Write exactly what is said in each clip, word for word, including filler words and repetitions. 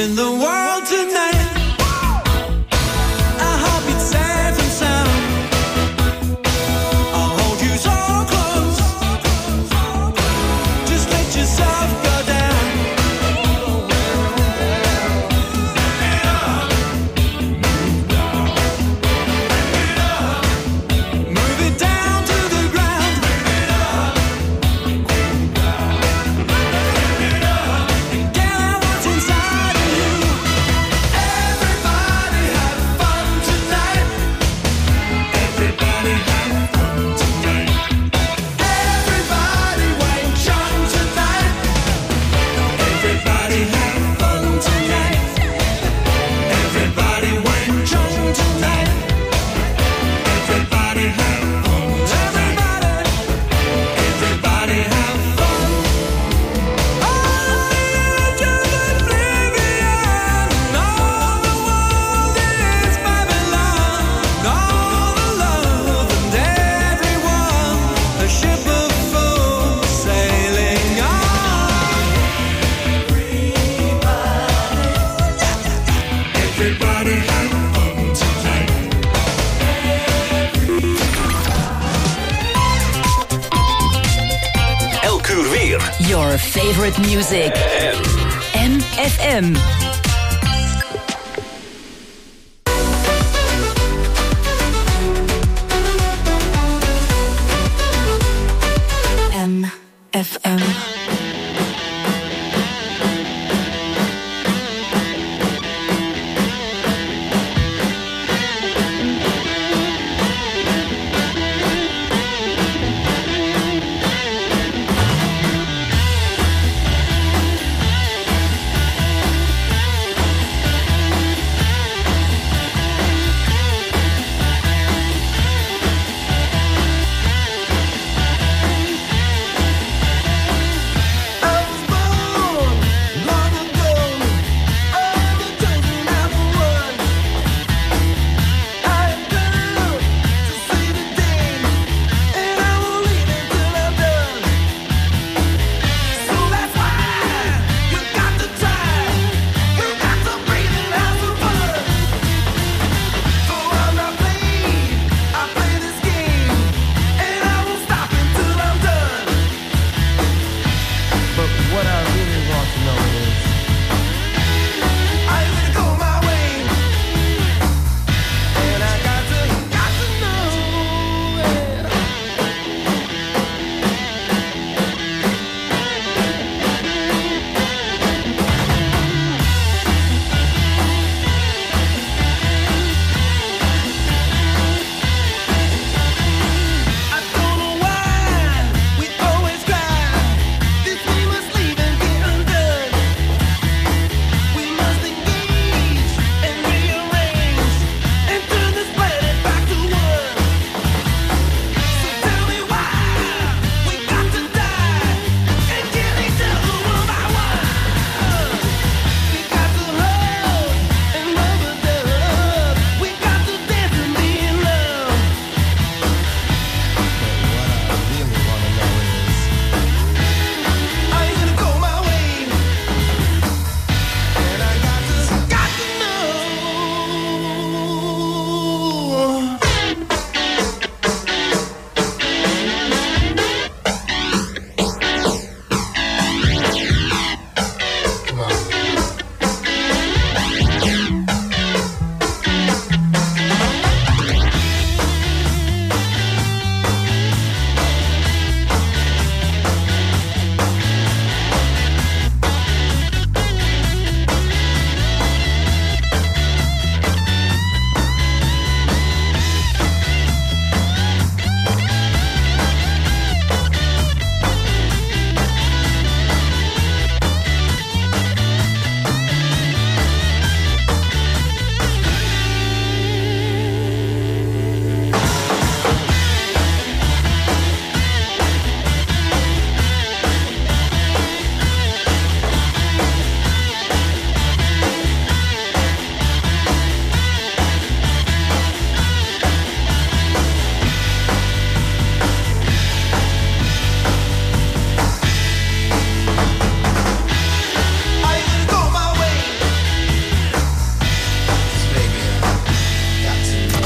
in the world tonight. I hope it's safe and sound. I'll hold you so close. Just let yourself go down. Move it down to the ground. Get out what's inside of you. Everybody have fun tonight. Everybody have fun tonight. Everybody wait young tonight. Everybody have fun tonight. Everybody wait young tonight. Everybody have fun tonight. Everybody, everybody have fun. All the edge of oblivion. All the world is Babylon. All the love and everyone. A ship of fools sailing on. Everybody have fun tonight. Elk uur weer. Your favorite music. En M F M. M F M.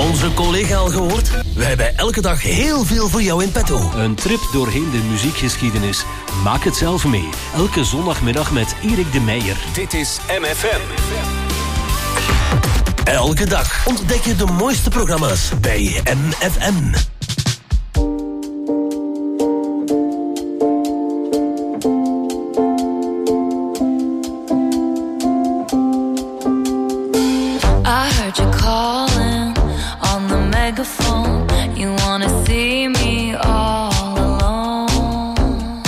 Onze collega al gehoord? We hebben elke dag heel veel voor jou in petto. Een trip doorheen de muziekgeschiedenis. Maak het zelf mee. Elke zondagmiddag met Erik de Meijer. Dit is M F M. Elke dag ontdek je de mooiste programma's bij M F M. I heard you calling on the megaphone. You wanna see me all alone.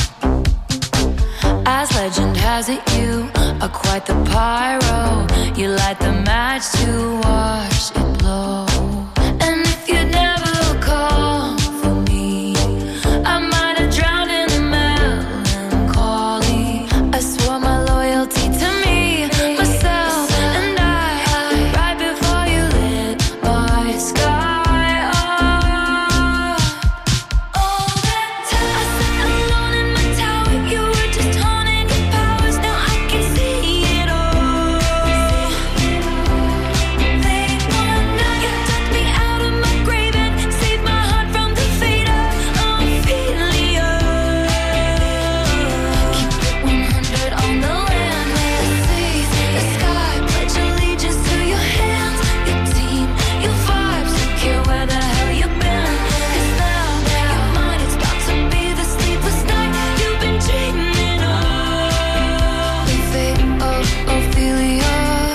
As legend has it, you are quite the pyro. You light the match to watch it blow. And if you'd never call for me, I might have drowned in the melancholy. I swore my loyalty to me, myself, and I, right before you lit my sky up. All that time I sat alone in my tower, you were just honing your powers. Now I can see it all. Late one night, you took me out of my grave and saved my heart from the fate of Ophelia. Keep it one hundred on the land, the sea, the sky. Pledge allegiance to your hands, your team, your vibes. Don't care where the hell you've been. 'Cause now your mind is about to be the sleepless night you've been dreaming of. The fate of Ophelia,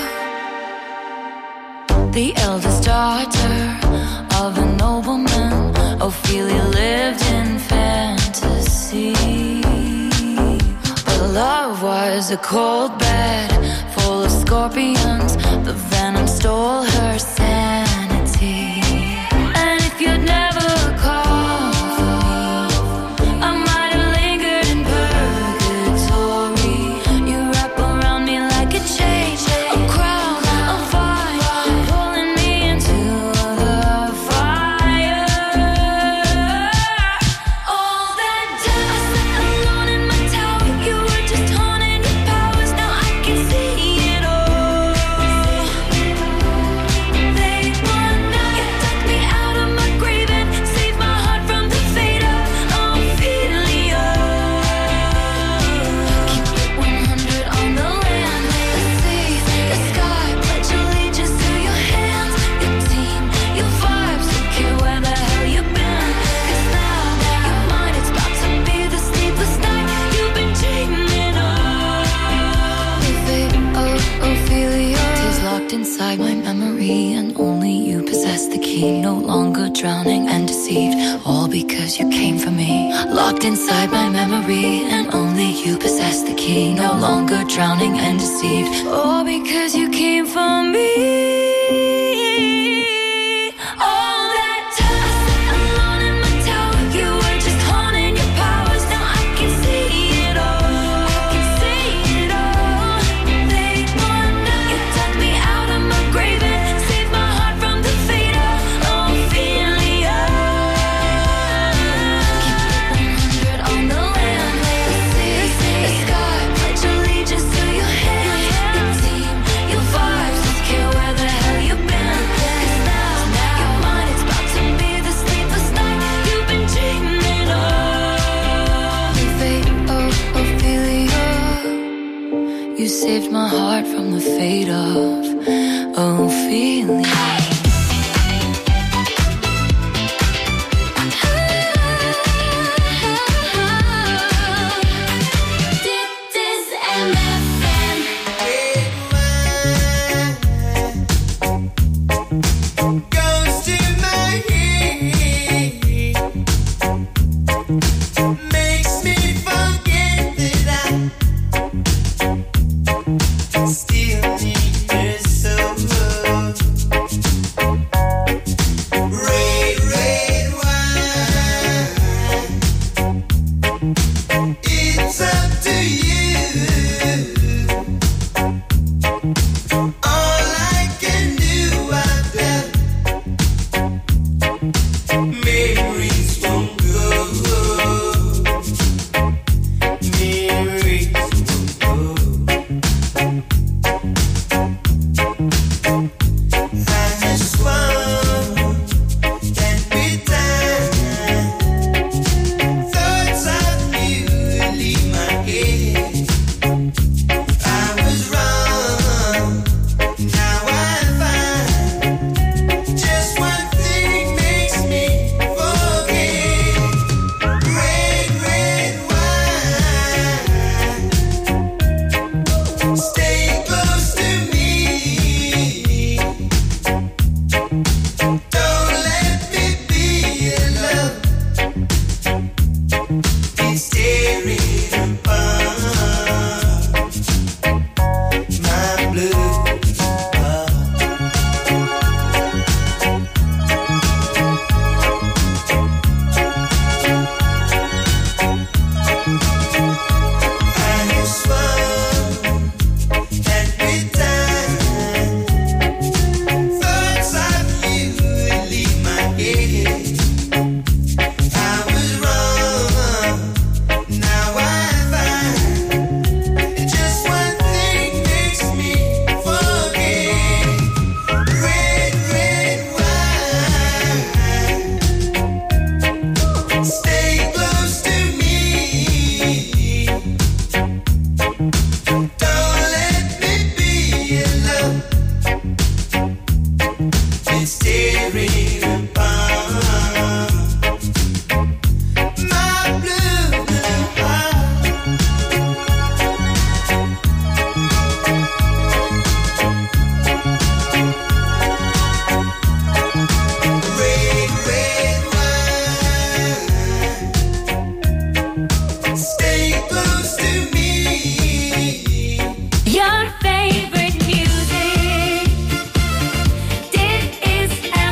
the eldest daughter of a nobleman. Ophelia lived in fantasy, but love was a cold bed full of scorpions. The venom stole her sanity. And if you'd never called for me, I might have lingered in purgatory. You wrap around me like a chain, a crown, a vine, pulling me into the fire. All that time I sat alone in my tower, you were just honing your powers. Now I can see it all. Late one night, you took me out of my grave and saved my heart from the fate of Ophelia. Keep it one hundred on the land, the sea, the sky. Pledge allegiance to your hands, your team, your vibes. Don't care where the hell you've been. 'Cause now your mind is about to be the sleepless night you've been dreaming of. The fate of Ophelia is locked inside my memory, and only you possess the key. No longer drowning and deceived, all because you came for me. Locked inside my memory, and only you possess the key. No longer drowning and deceived, all because you came for me. All that time I sat alone in my tower, you were just honing your powers. Now I can see it all. I can see it all. Late one night, you took me out of my grave and saved my heart from the fate of Ophelia. Keep it one hundred on the land, the sea, the sky. Pledge allegiance to your hands, your team, your vibes. Don't care where the hell you've been. 'Cause now your mind is about to be the sleepless night you've been dreaming of. The fate of Ophelia, you saved my heart from the fate of Ophelia. Dit is M F M. Goes to my head, makes me forget that I still need her so much. been staring upon my blue, blue heart. Red, red wine, stay close to me. Your favorite music. This is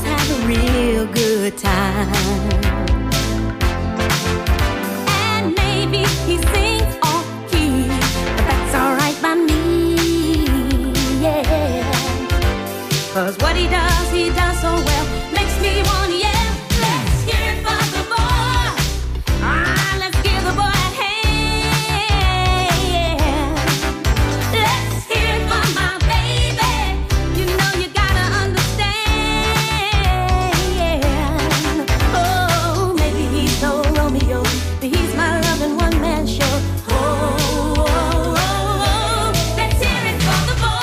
have a real good time. And maybe he sings off key, but that's alright by me, yeah. Cause what he does, he does so well, makes me wanna yell. Let's hear it for the boy. Ah, let's give the boy a hand. Let's hear it for my baby. You know you gotta understand. Oh, maybe he's no Romeo, but he's my loving one-man show. Oh, oh, oh, oh. Let's hear it for the boy.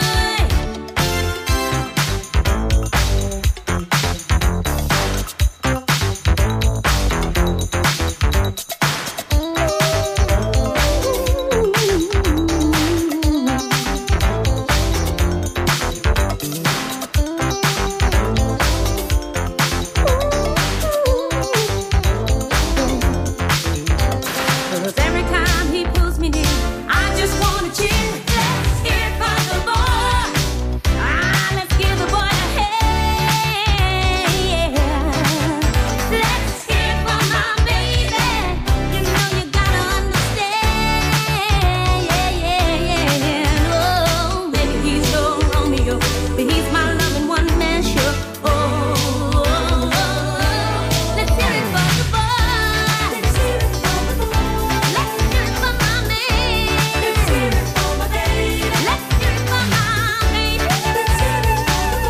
Cause every time he pulls me near, I just wanna cheer. Let's hear it for the boy. Ah, let's give the boy a hand. Let's hear it for my baby. You know you gotta understand. Yeah, yeah, yeah. Oh, maybe he's no Romeo, but he's my loving one-man show. Oh, oh, oh, oh. Let's hear it for the boy. Let's hear it for the boy. Let's hear it for my man. Let's hear it for my baby. Let's hear it for my baby. Let's hear it for the boy.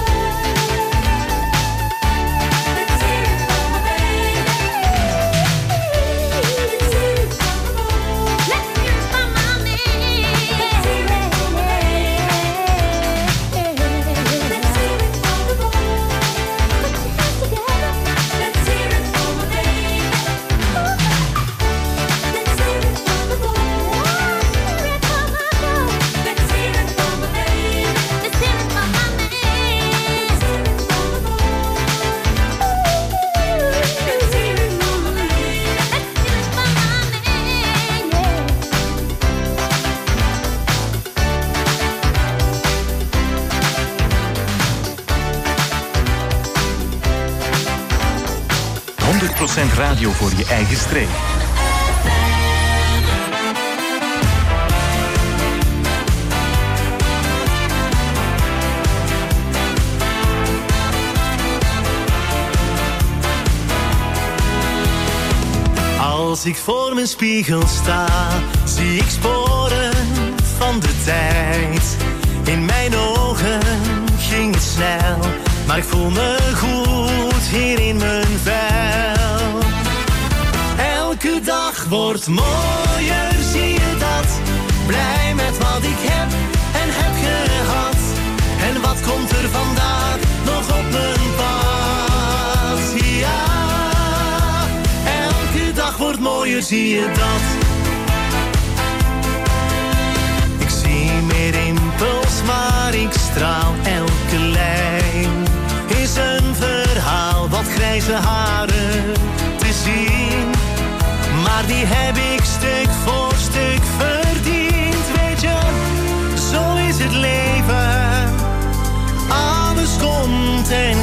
Let's hear it for my baby. Let's hear it for the boy. Let's hear it for my man. Let's hear it for my honderd procent radio voor je eigen streek. Als ik voor mijn spiegel sta, zie ik sporen van de tijd. In mijn ogen ging het snel, maar ik voel me goed hier in mijn vel. Elke dag wordt mooier, zie je dat? Blij met wat ik heb en heb gehad. En wat komt er vandaag nog op mijn pad? Ja, elke dag wordt mooier, zie je dat? Ik zie meer rimpels, maar ik straal. Elke lijn is een verhaal, wat grijze haren te zien. Maar die heb ik stuk voor stuk verdiend. Weet je, zo is het leven. Alles komt en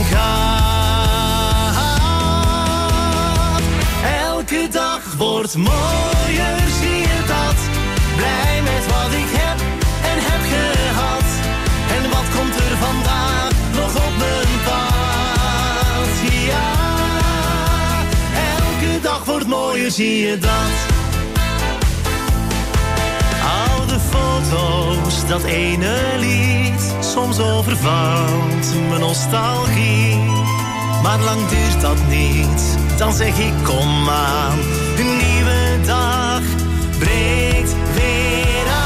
gaat. Elke dag wordt mooier, zie je dat? Blij met wat ik heb en heb gehad. En wat komt er vandaag nog op mijn pad? Ja, elke dag wordt mooier, zie je dat? Oude foto's, dat ene lied, soms overvalt mijn nostalgie. Maar lang duurt dat niet, dan zeg ik kom aan. Een nieuwe dag breekt weer aan.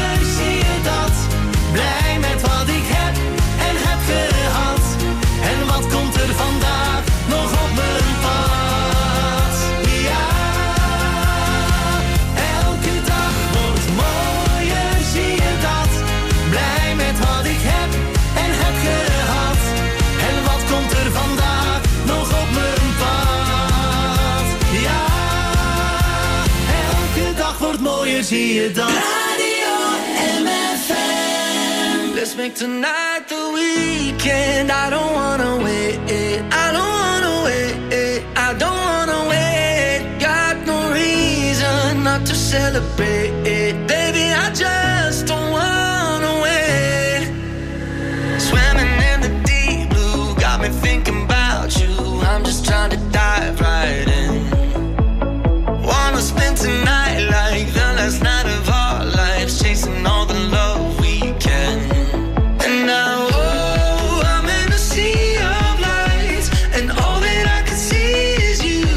En zie je dat. Radio M F M. Let's make tonight the weekend. I don't wanna wait. I don't wanna wait. I don't wanna wait. Got no reason not to celebrate. Baby, I just don't wanna wait. Swimming in the deep blue got me thinking about you. I'm just trying to dive right in. Wanna spend tonight like the last night of our lives, chasing all the love we can. And now, oh, I'm in a sea of lights, and all that I can see is you.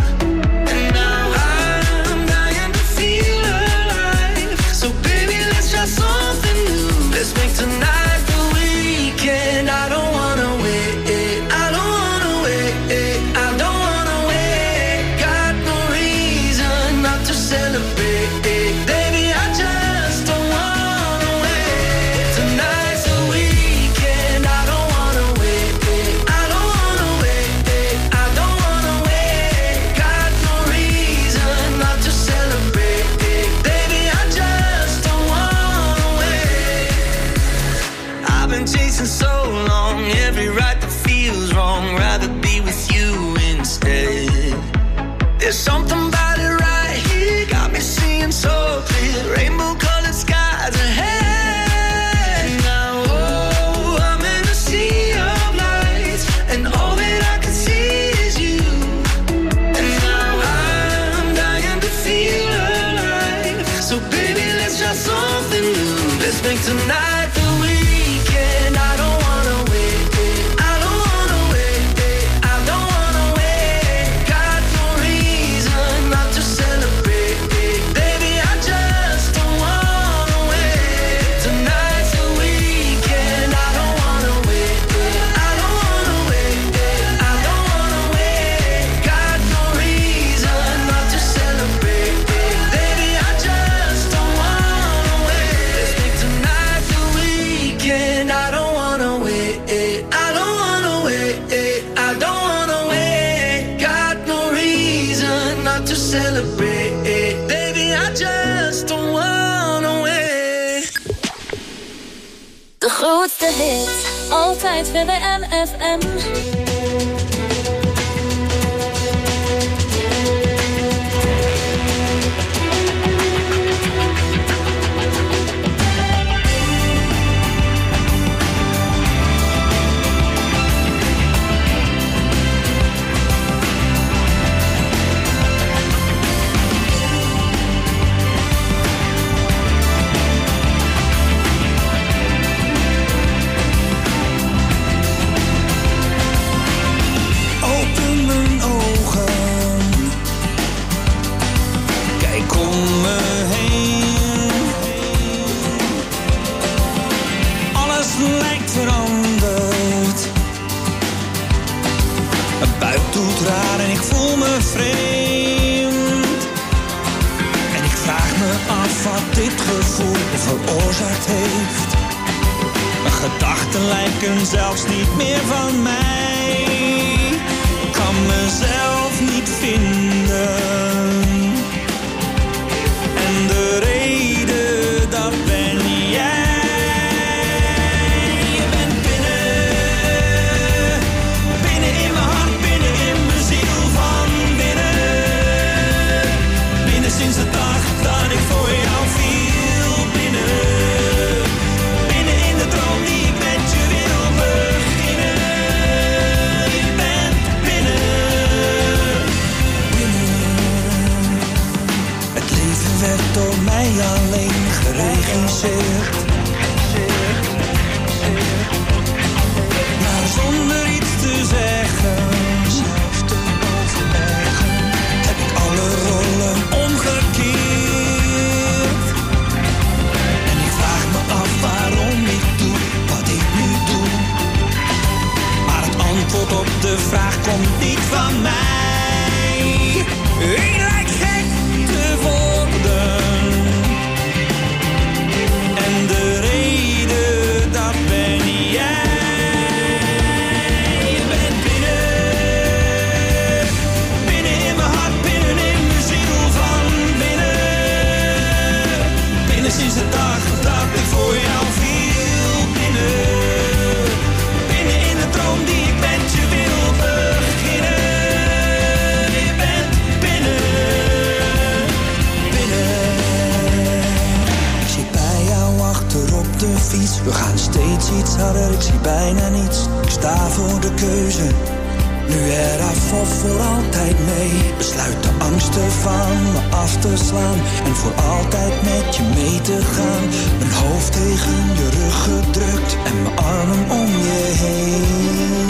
And now I'm dying to feel alive. So baby, let's try something new. Let's make tonight the weekend. I don't wanna wait. I don't wanna wait. I don't wanna wait. Got no reason not to celebrate. Baby, I just don't wanna wait. Tonight's the weekend. I don't wanna wait. I don't wanna wait. I don't wanna wait. Got no reason not to celebrate. Baby, I just don't wanna wait. I've been chasing so long, every right that feels wrong. Rather be with you instead. There's something about it right here, got me seeing so clear. Rainbow colored skies ahead. Now, oh, I'm in a sea of lights, and all that I can see is you. And now I'm dying to feel alive. So baby, let's try something new. Let's make tonight the weekend. I don't wanna wait. I don't wanna wait. I don't wanna wait. Got no reason not to celebrate. Baby, I just don't wanna wait. Tonight's the weekend. I don't wanna wait. I don't wanna wait. I don't wanna wait. Got no reason not to celebrate. Baby, I just don't wanna wait. Let's make tonight the weekend. I don't wanna wait. I don't wanna wait. I don't wanna wait. Got no reason not to celebrate. Baby, I just don't wanna wait. De grootste hits, altijd weer bij M F M. Open mijn ogen, kijk om me heen. Alles lijkt veranderd. Mijn buik doet raar en ik voel me vreemd. En ik vraag me af wat dit gevoel veroorzaakt heeft. Mijn gedachten lijken zelfs niet meer van mij. Ik kan mezelf niet vinden. En de reden, dat ben jij. Je bent binnen, binnen in mijn hart, binnen in mijn ziel van binnen. Binnen sinds de dag dat ik voor jou viel. Binnen, binnen in de droom die ik met je wil beginnen. Je bent binnen, binnen. Het leven werd door mij alleen geregisseerd. Maar zonder iets te zeggen, zelf te overleggen, heb ik alle rollen omgekeerd. En ik vraag me af waarom ik doe wat ik nu doe. Maar het antwoord op de vraag komt niet van mij. Ik lijk gek te worden. En de sinds de dag dat ik voor jou viel. Binnen, binnen in de droom die ik met je wil beginnen. Je bent binnen, binnen. Ik zit bij jou achter op de fiets. We gaan steeds iets harder, ik zie bijna niets. Ik sta voor de keuze, nu eraf of voor altijd mee. Besluit de angsten van me af te slaan en voor altijd met je mee te gaan. Mijn hoofd tegen je rug gedrukt en mijn armen om je heen.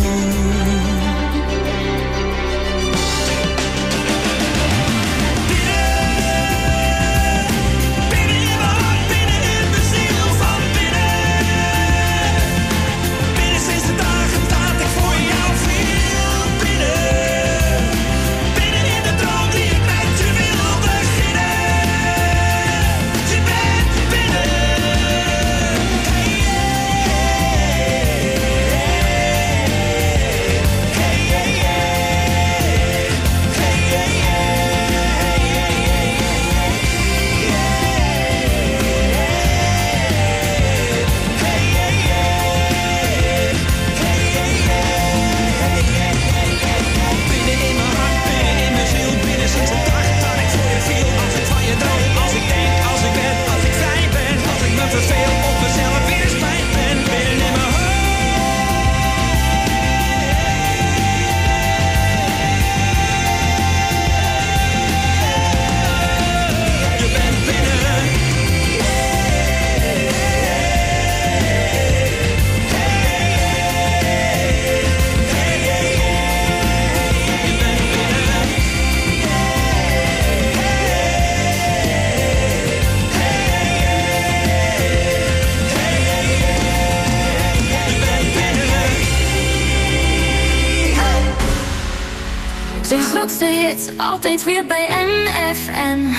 grootste hits, altijd weer bij N F M.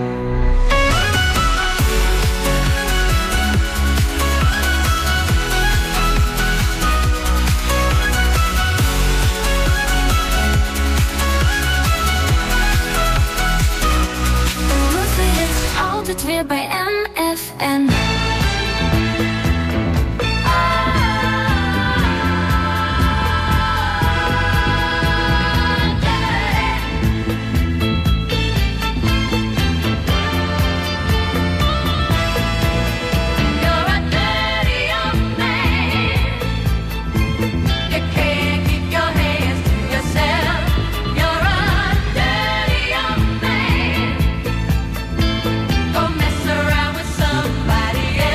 Altijd weer bij N F M. Somebody else.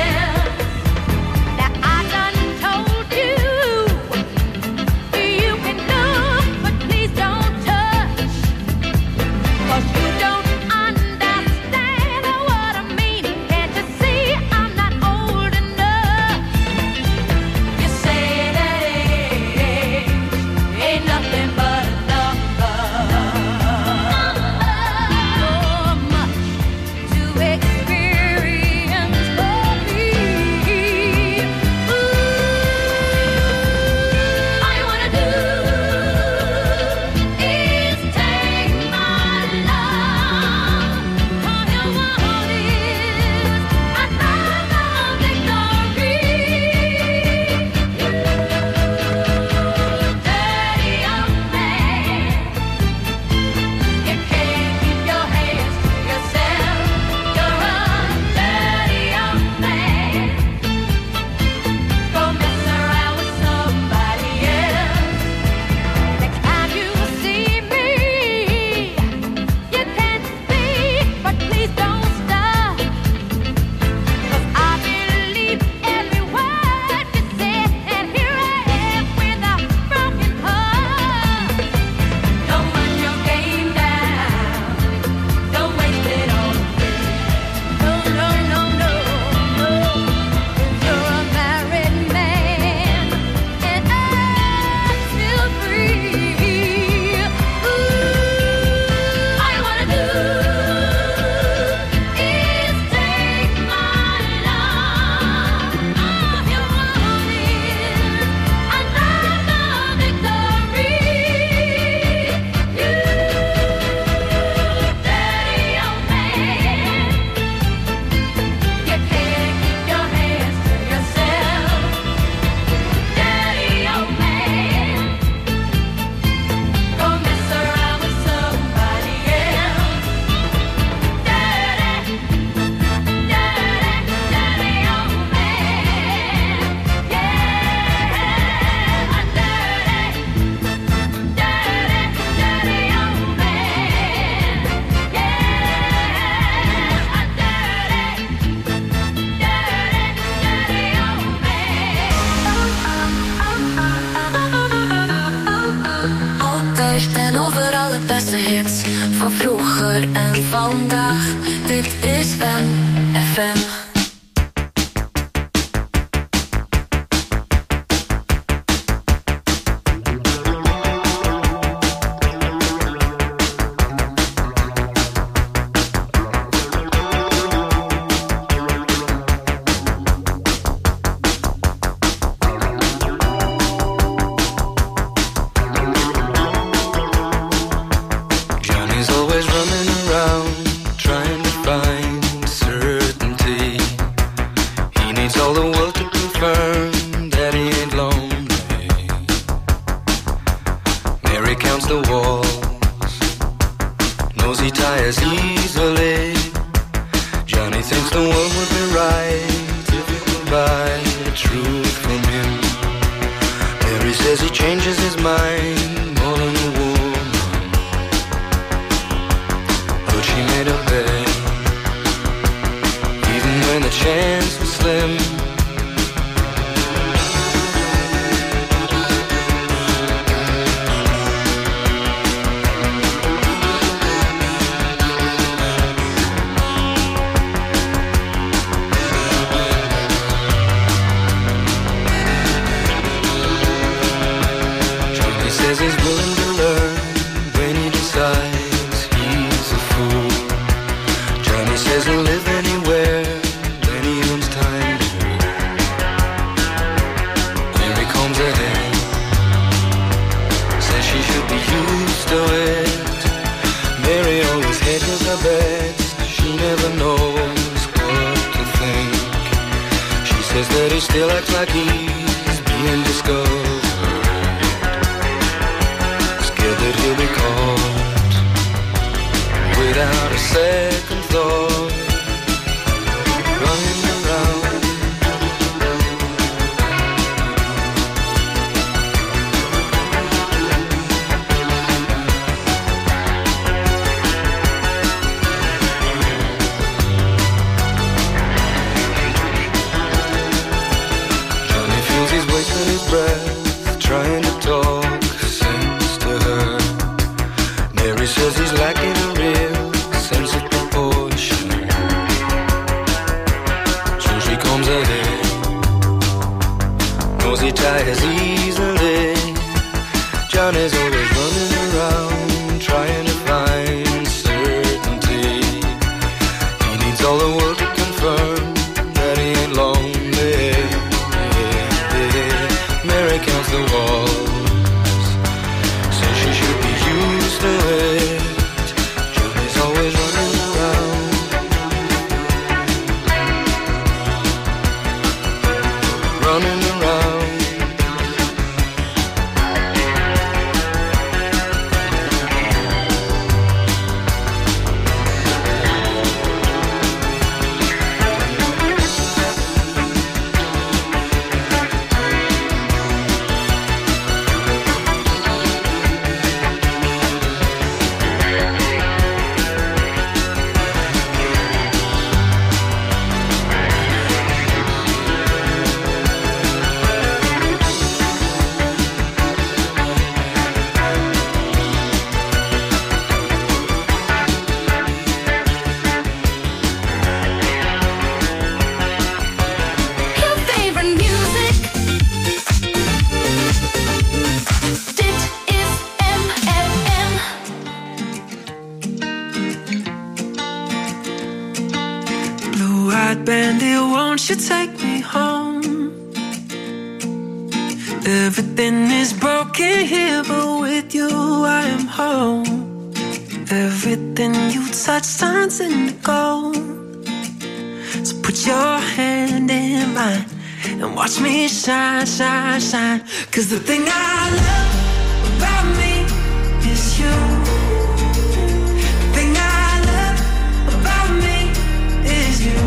vandaag. Dit is M F M. Shine, shine, shine. 'Cause the thing I love about me is you. The thing I love about me is you.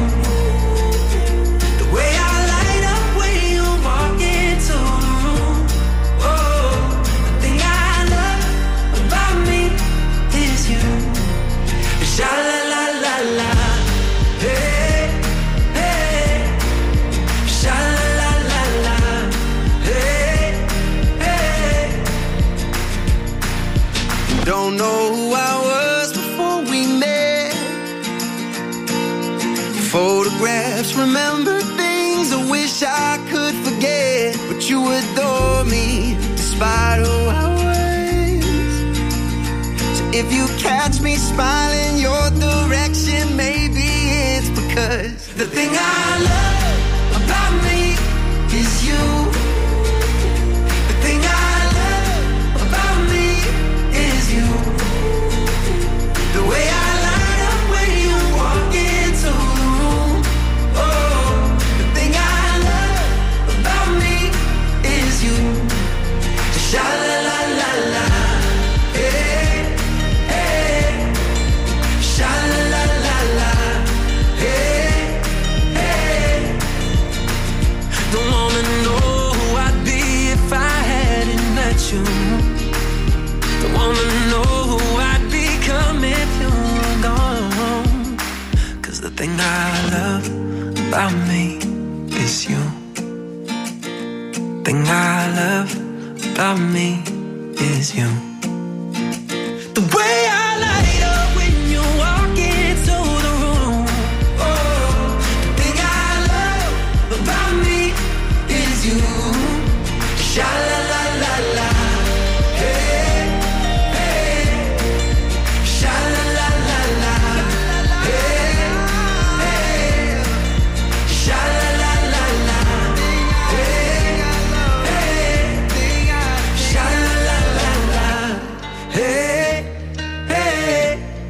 The way I light up when you walk into the room. Oh, the thing I love about me is you. Sha la la la la. Hey, hey. Sha la la la la. Hey, hey. Don't know who I was before we met. remember things I wish I could forget, but you adore me despite who I was. So if you catch me smiling your direction, maybe it's because the thing I love about me is you. The thing I love about me is you. The way I light up when you walk into the room. Oh, the thing I love about me is you. Sha la la la la, hey, hey. Sha la la la la, hey, hey. Don't wanna know who I'd be if I hadn't met you. Don't wanna know who I'd become if you were gone. 'Cause the thing I love about me is you. Thing I love about me is you. The way I light up when you walk into the room. Oh, the thing I love about me is you. Sha la la la la, hey, hey. Sha la la la la, hey, hey. Sha la la la la, hey, hey. Sha la la la la, hey, hey.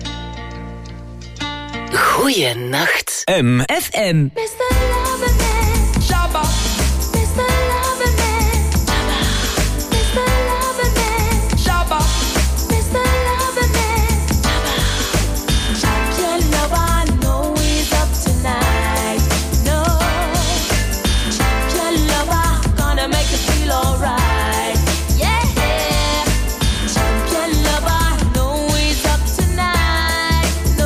Goeienacht. M. F M. Mister Loverman, Shabba, Mister Loverman, Mister Loverman, shabba. Mister Loverman, champion lover, I know he's up tonight. No, champion lover, gonna make you feel alright. Yeah, champion lover, I know he's up tonight. No,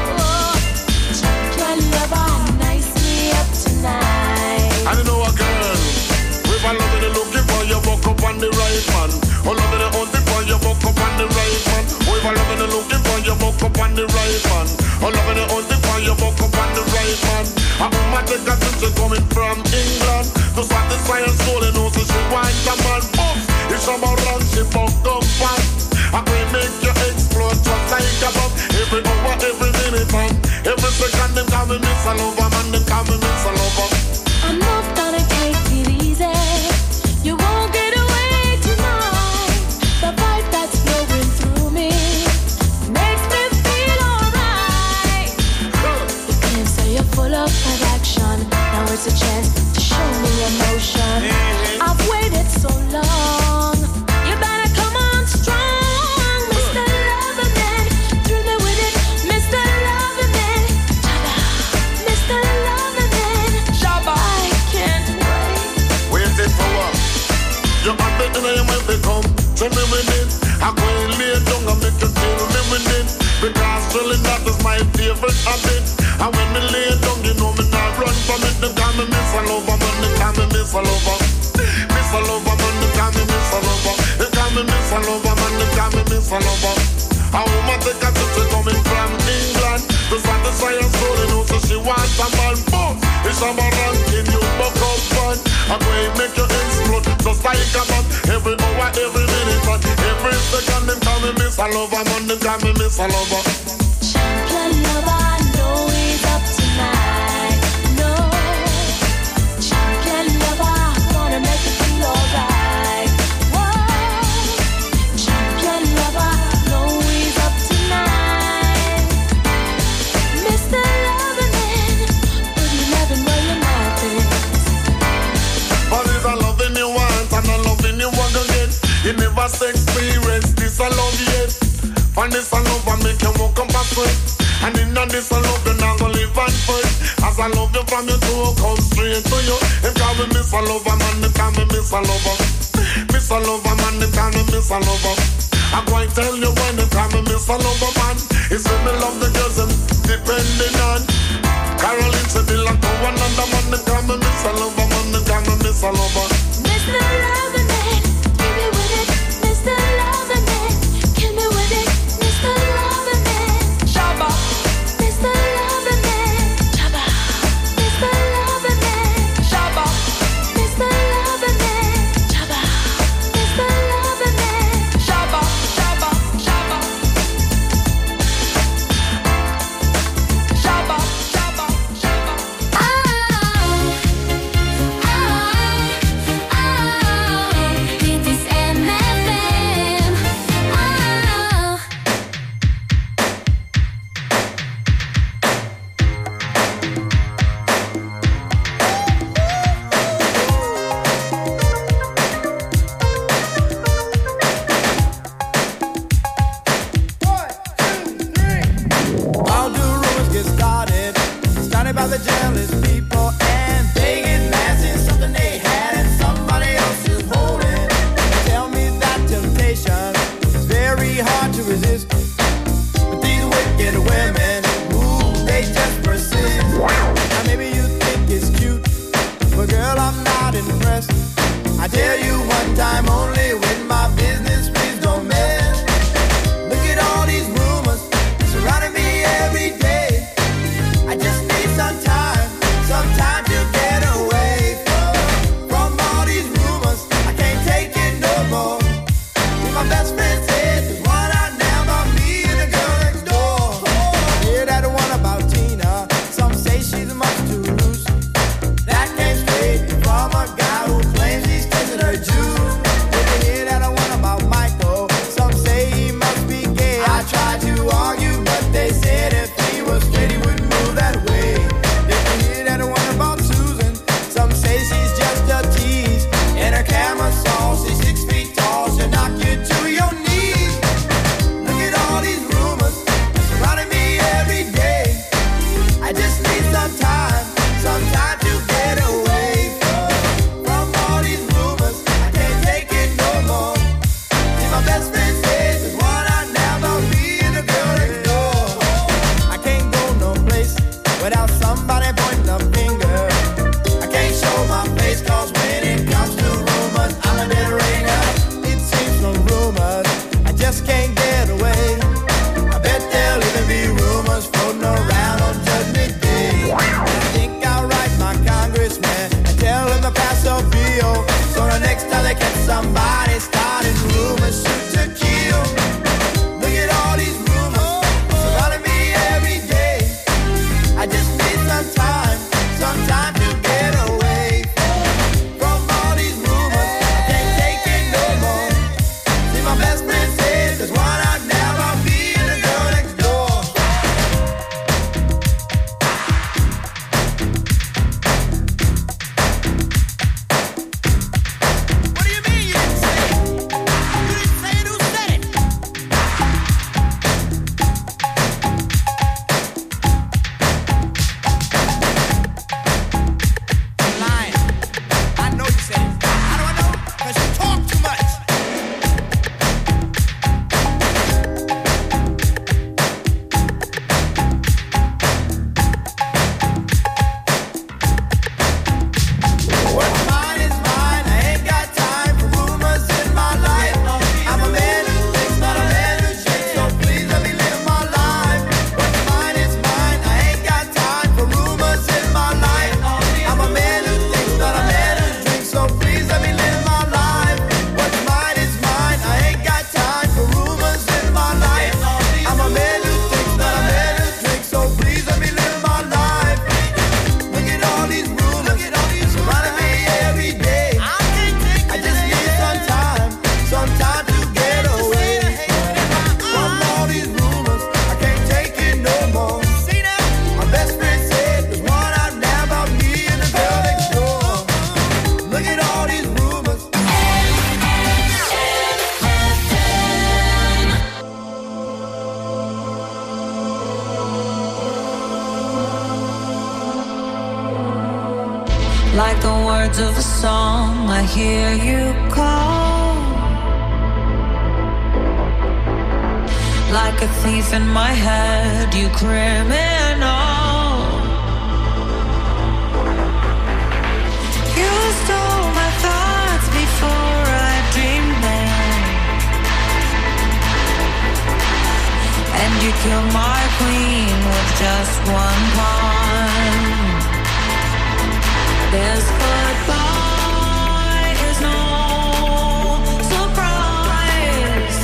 champion lover, nice me up tonight. I don't know a girl. If I love it, looking for you, walk up on the right man. Oh, love it, hunting for you, walk up on the right man. Oh, if I love it, looking for you, walk up on the right man. Oh, love it, hunting for you, walk up on the right man. A woman take a trip, she coming from England to satisfy her soul, and also she wants a man. Boom, it's a run, she fuck up fast. I can make you explode just like a bomb. Every hour, every minute, man. Every second, them call me Miss Lover, man. Them call me Miss Lover. I'm not gonna take it easy. You won't get away tonight. The vibe that's flowing through me makes me feel alright. You claim say you're full of attraction. Now it's a chance to show me emotion. I've waited so long. You better come on strong, Mister Loverman. Thrill me with it, Mister Loverman. Mister Loverman. Shabba. I can't wait. Waiting for what? You have it in your mind, they come. Tell me with it. I go and lay down and make you feel me with it. Because feeling that is my favorite habit. And when me lay down, you know me not run from it. They call me Miss Lover, man. They call me Miss Lover. Miss Lover, man. They call me Miss Lover. They call me Miss Lover, man. They call me Miss Lover. A woman take a trip, she coming from England to satisfy her soul, you know, so she wants a man. Boom, it's a ranking, you buck up fun. I go and make you explode just like a bomb. Every hour, every minute, man. Every second, them call me Miss Lover, man. Them call me Miss Lover. Champion lover, I know he's up tonight. No, champion lover, gonna make you feel alright. Whoa, champion lover, know he's up tonight. Mister Loverman, good loving where your mouth is. But it's a loving you want and a loving you want again. You never say experience this I love yet. And this I love I make you walk up a sweat. And in this I love you not gonna live and fight. As I love you from your toe, come straight to you. Them call me Miss Lover, man, they call me Miss Lover. Miss Lover, man, they call me Miss Lover. I go and tell you when they call me Miss Lover, man. It's when me love the girls and depending on Caroline said they like one another, man, they call me Miss Lover, man, they call me Miss Lover. Mister Loverman, give me with it, Mister Loverman, give me with it, Mister Loverman. Shabba, Mister Loverman, Mister Loverman. my best friend said there's one out now about me and the girl next door. I hear that one about Tina. Some say she's much too loose. That came straight from a guy who claims he's tasted her juice. Did you hear that one about Michael? Some say he must be gay. I tried to argue, but they said if he was straight, he wouldn't move that way. Did you hear that one about Susan? Some say she's just a tease. And her camera saw she's six feet tall. She'll knock you to your knees. Look at all these rumors surrounding me every day. I just need some time, some time to get away from, from all these rumors. I can't take it no more. See, my best friend says there's one out now about me and the girl next door. I can't go no place without somebody pointing a finger. I can't show my face, cause when it comes to rumors, I'm a dead ringer. It seems from rumors, I just can't get away. I bet there'll even be rumors floating around on Judgment Day. I think I'll write my congressman and tell him to pass a bill, so the next time they catch somebody starting rumors, shoot to kill. Look at all these rumors surrounding me every day. I just need some time, some time to get away from all these rumors. I can't take it no more. See, my best friend says there's one out now about me and the girl next door. What do you mean you didn't say it? You didn't say it, who said it? You're lying. I know you said it. How do I know? Because you talk too much. What's mine is mine. I ain't got time for rumors in my life. I'm a man who thinks, not a man who shakes, so please let me live my life. What's mine is mine. I ain't got time for rumors in my life. I'm a man who thinks, not a man who drinks, so please let me live my life. What's mine is mine. I ain't got time for rumors in my life. I'm a man who thinks, not a man who drinks, so please let me live my life. Look at all these rumors surrounding me every day. I just need some time, some time to get away from all these rumors. I can't take it no more. My best friend said there's one out now about me and the girl next door. Look at all these rumors. Like the words of a song, I hear you call. Like a thief in my head, you criminal. You stole my thoughts before I dreamed them, and you killed my queen with just one pawn. This goodbye is no surprise.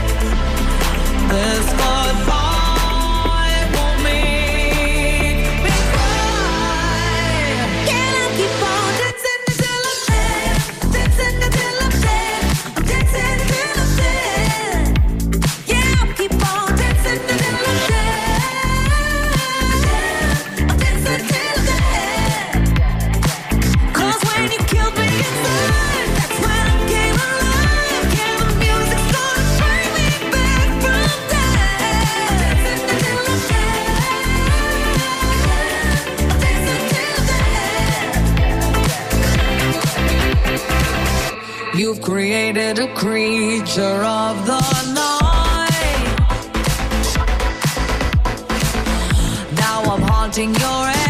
This goodbye won't make me cry. Can I keep on dancing until I'm dead? Dancing until I'm dead. I'm dancing until I'm dead. Yeah, I'll keep on dancing until I'm dead. I'm dancing until I'm dead. When you killed me inside, that's when I came alive. Yeah, the music's gonna bring me back from death. Dancing until I'm dead. Dancing until I'm dead. You've created a creature of the night. Now I'm haunting your